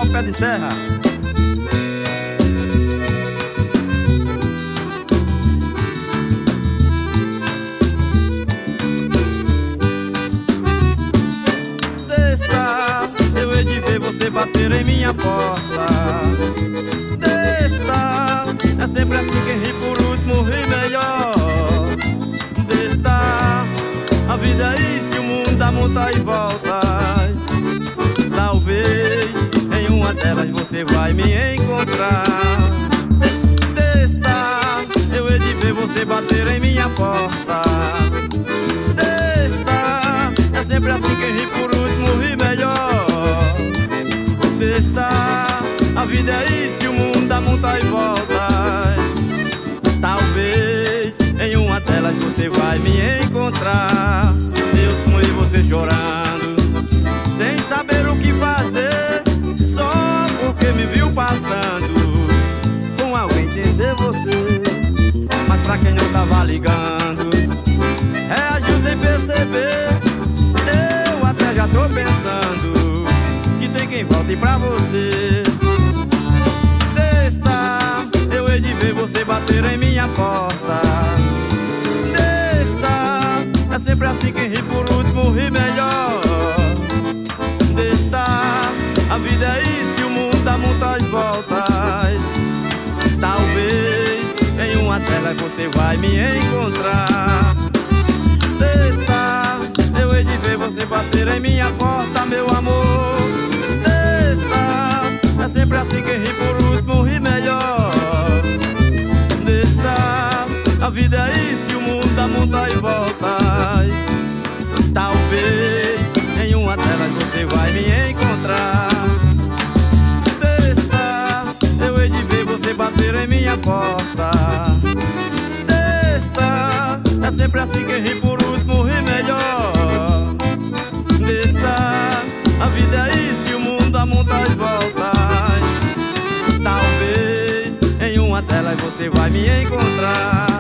pé de serra. Desça, eu hei de ver você bater em minha porta. Desça, é sempre assim, quem ri por último ri melhor. Desça, a vida é isso, o mundo dá muitas voltas. Talvez em uma delas você vai me encontrar. Desça, eu hei de ver você bater em minha porta. Desça, é sempre assim, quem ri por último ri melhor. Desça, a vida é isso e o mundo dá muitas voltas. Talvez em uma delas você vai me encontrar. Eu sonhei você chorando, sem saber o que fazer, só porque me viu passando com alguém sem ser você. Mas pra quem não tava ligando, reagiu sem perceber. Eu até já tô pensando que tem quem volte pra você. Desça, eu hei de ver você bater em minha porta. Desça, é sempre assim, quem ri por último ri melhor. Desça, a vida é isso e o mundo dá muitas voltas. Talvez em uma delas você vai me encontrar. Desça, eu hei de ver você bater em minha porta, meu amor. Desça, é sempre assim, quem ri por último ri melhor. Desça, a vida é isso e o mundo dá muitas voltas. Talvez em uma delas você vai me encontrar. Desça, eu hei de ver você bater em minha porta. Desça, é sempre assim, quem ri por último ri melhor. Desça, a vida é isso e o mundo dá muitas voltas. Talvez em uma delas você vai me encontrar.